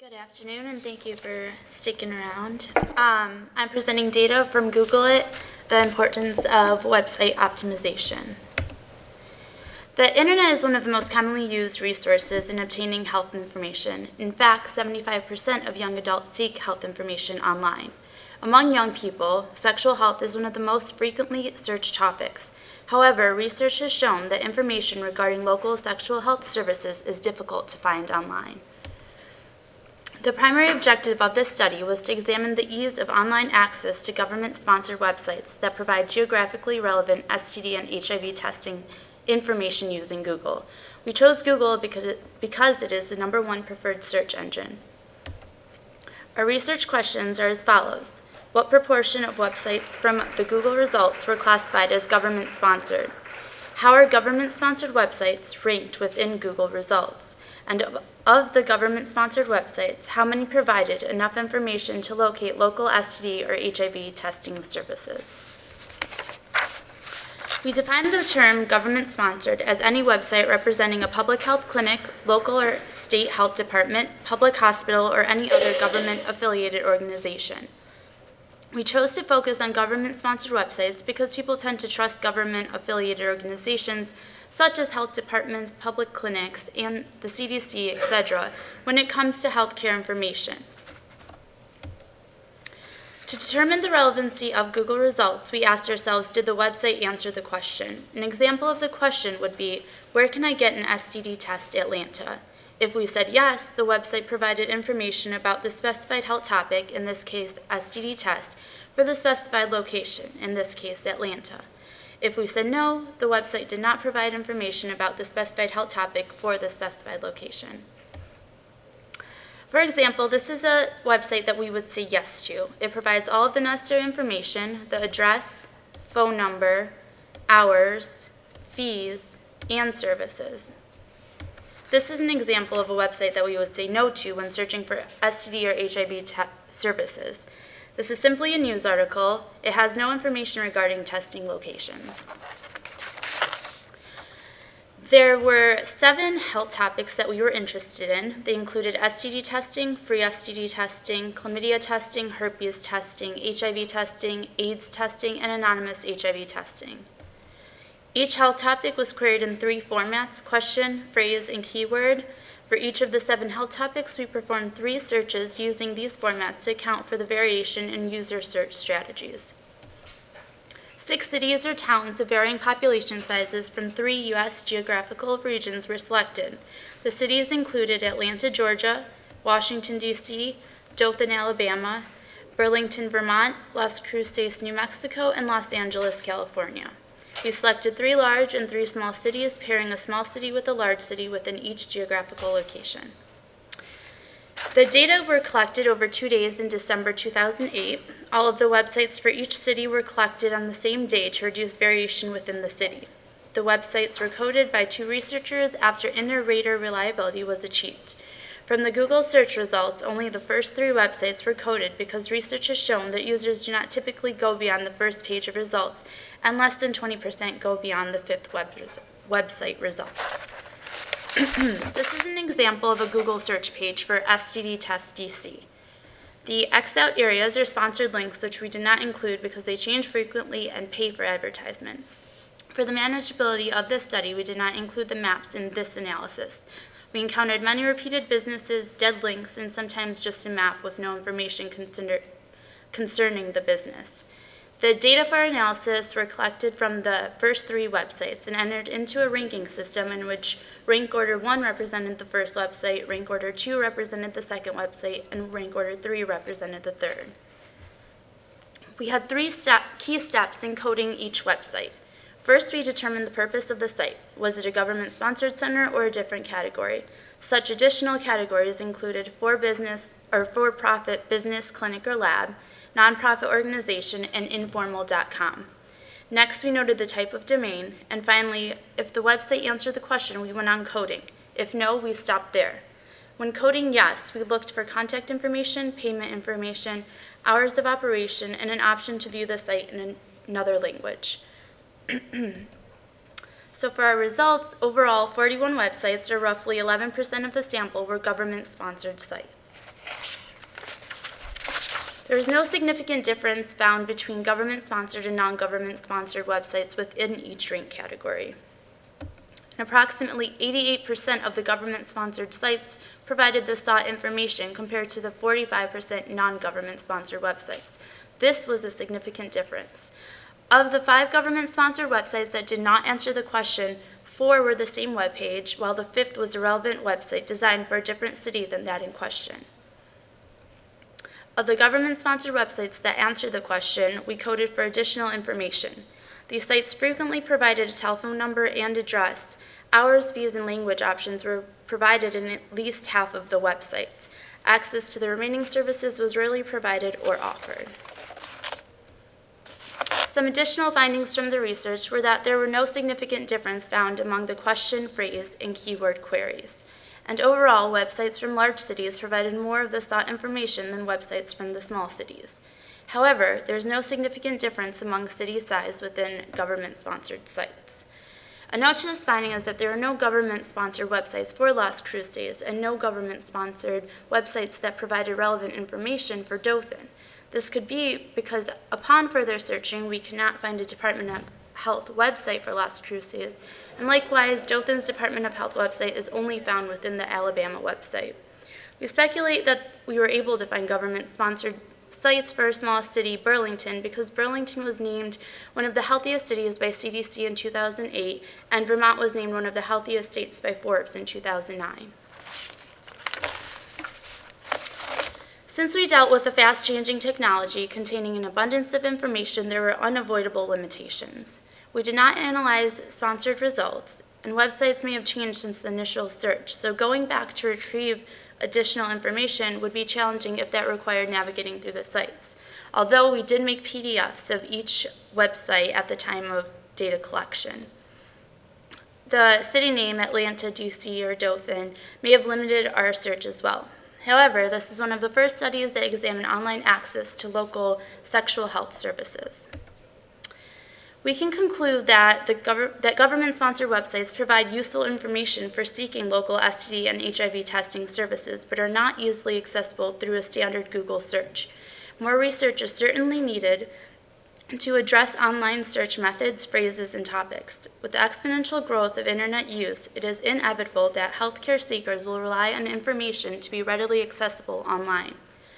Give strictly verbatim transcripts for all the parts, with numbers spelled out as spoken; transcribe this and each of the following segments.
Good afternoon, and thank you for sticking around. Um, I'm presenting data from Google It, the importance of website optimization. The internet is one of the most commonly used resources in obtaining health information. In fact, seventy-five percent of young adults seek health information online. Among young people, sexual health is one of the most frequently searched topics. However, research has shown that information regarding local sexual health services is difficult to find online. The primary objective of this study was to examine the ease of online access to government-sponsored websites that provide geographically relevant S T D and H I V testing information using Google. We chose Google because it, because it is the number one preferred search engine. Our research questions are as follows. What proportion of websites from the Google results were classified as government-sponsored? How are government-sponsored websites ranked within Google results? And of, of the government-sponsored websites, how many provided enough information to locate local S T D or H I V testing services? We define the term government-sponsored as any website representing a public health clinic, local or state health department, public hospital, or any other government-affiliated organization. We chose to focus on government-sponsored websites because people tend to trust government-affiliated organizations such as health departments, public clinics, and the C D C, et cetera, when it comes to healthcare information. To determine the relevancy of Google results, we asked ourselves, did the website answer the question? An example of the question would be, where can I get an S T D test Atlanta? If we said yes, the website provided information about the specified health topic, in this case S T D test, for the specified location, in this case Atlanta. If we said no, the website did not provide information about the specified health topic for the specified location. For example, this is a website that we would say yes to. It provides all of the necessary information, the address, phone number, hours, fees, and services. This is an example of a website that we would say no to when searching for S T D or H I V services. This is simply a news article. It has no information regarding testing locations. There were seven health topics that we were interested in. They included S T D testing, free S T D testing, chlamydia testing, herpes testing, H I V testing, AIDS testing, and anonymous H I V testing. Each health topic was queried in three formats: question, phrase, and keyword. For each of the seven health topics, we performed three searches using these formats to account for the variation in user search strategies. Six cities or towns of varying population sizes from three U S geographical regions were selected. The cities included Atlanta, Georgia, Washington, D C, Dothan, Alabama, Burlington, Vermont, Las Cruces, New Mexico, and Los Angeles, California. We selected three large and three small cities, pairing a small city with a large city within each geographical location. The data were collected over two days in December two thousand eight. All of the websites for each city were collected on the same day to reduce variation within the city. The websites were coded by two researchers after inter-rater reliability was achieved. From the Google search results, only the first three websites were coded because research has shown that users do not typically go beyond the first page of results, and less than twenty percent go beyond the fifth web res- website result. This is an example of a Google search page for S T D Test D C. The X'd out areas are sponsored links, which we did not include because they change frequently and pay for advertisement. For the manageability of this study, we did not include the maps in this analysis. We encountered many repeated businesses, dead links, and sometimes just a map with no information concerning the business. The data for our analysis were collected from the first three websites and entered into a ranking system in which rank order one represented the first website, rank order two represented the second website, and rank order three represented the third. We had three step, key steps in coding each website. First, we determined the purpose of the site. Was it a government-sponsored center or a different category? Such additional categories included for business or for-profit business, clinic, or lab, nonprofit organization, and informal dot com. Next, we noted the type of domain, and finally, if the website answered the question, we went on coding. If no, we stopped there. When coding yes, we looked for contact information, payment information, hours of operation, and an option to view the site in another language. So for our results, overall, forty-one websites, or roughly eleven percent of the sample, were government-sponsored sites. There is no significant difference found between government-sponsored and non-government-sponsored websites within each rank category. And approximately eighty-eight percent of the government-sponsored sites provided the sought information compared to the forty-five percent non-government-sponsored websites. This was a significant difference. Of the five government-sponsored websites that did not answer the question, four were the same web page, while the fifth was a relevant website designed for a different city than that in question. Of the government-sponsored websites that answered the question, we coded for additional information. These sites frequently provided a telephone number and address. Hours, views, and language options were provided in at least half of the websites. Access to the remaining services was rarely provided or offered. Some additional findings from the research were that there were no significant difference found among the question, phrase, and keyword queries. And overall, websites from large cities provided more of the sought information than websites from the small cities. However, there is no significant difference among city size within government-sponsored sites. A note to this finding is that there are no government-sponsored websites for Las Cruces and no government-sponsored websites that provided relevant information for Dothan. This could be because upon further searching, we cannot find a Department of Health website for Las Cruces, and likewise, Dothan's Department of Health website is only found within the Alabama website. We speculate that we were able to find government-sponsored sites for a small city, Burlington, because Burlington was named one of the healthiest cities by C D C in two thousand eight, and Vermont was named one of the healthiest states by Forbes in two thousand nine. Since we dealt with a fast-changing technology containing an abundance of information, there were unavoidable limitations. We did not analyze sponsored results, and websites may have changed since the initial search, so going back to retrieve additional information would be challenging if that required navigating through the sites. Although we did make P D Fs of each website at the time of data collection. The city name, Atlanta, D C, or Dothan, may have limited our search as well. However, this is one of the first studies that examine online access to local sexual health services. We can conclude that, the gov that government-sponsored websites provide useful information for seeking local S T D and H I V testing services, but are not easily accessible through a standard Google search. More research is certainly needed to address online search methods, phrases, and topics. With the exponential growth of internet use, it is inevitable that healthcare seekers will rely on information to be readily accessible online.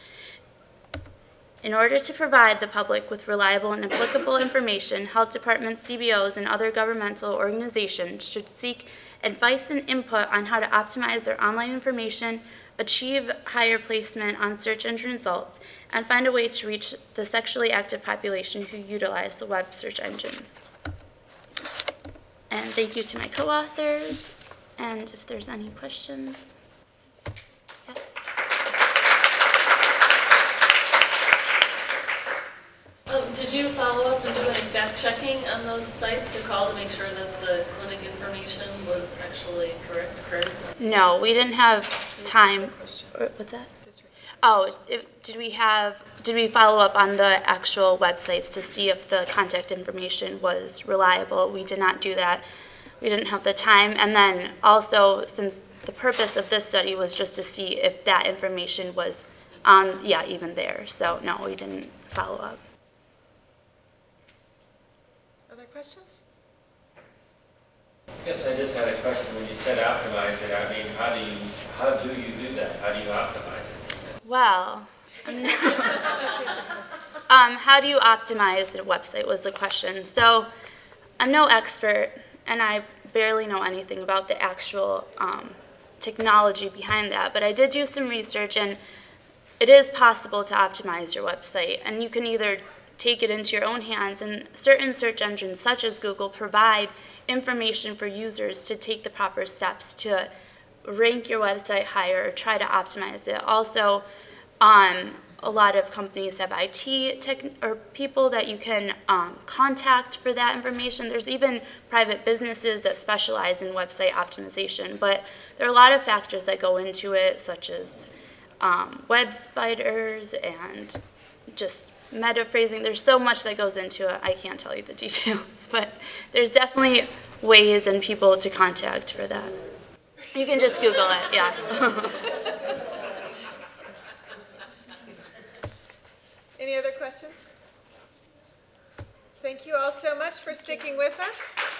In order to provide the public with reliable and applicable information, health departments, C B Os, and other governmental organizations should seek advice and input on how to optimize their online information, achieve higher placement on search engine results, and find a way to reach the sexually active population who utilize the web search engines. And thank you to my co-authors, and if there's any questions. Yes? Um, did you follow up and do any fact-checking on those sites to call to make sure that the clinic information was actually correct? correct? No, we didn't have time. What's that? Oh, if, did we have, did we follow up on the actual websites to see if the contact information was reliable? We did not do that. We didn't have the time. And then also, since the purpose of this study was just to see if that information was, um, yeah, even there. So no, we didn't follow up. Other questions? Yes, I just had a question. When you said optimize it, I mean, how do you, how do you do that? How do you optimize it? Well, um, how do you optimize a website was the question. So I'm no expert, and I barely know anything about the actual um, technology behind that, but I did do some research, and it is possible to optimize your website, and you can either take it into your own hands, and certain search engines, such as Google, provide information for users to take the proper steps to rank your website higher or try to optimize it. Also, um, a lot of companies have I T tech or people that you can um, contact for that information. There's even private businesses that specialize in website optimization, but there are a lot of factors that go into it, such as um, web spiders and just meta phrasing. There's so much that goes into it. I can't tell you the details, but there's definitely ways and people to contact for that. You can just Google it, yeah. Any other questions? Thank you all so much for sticking with us.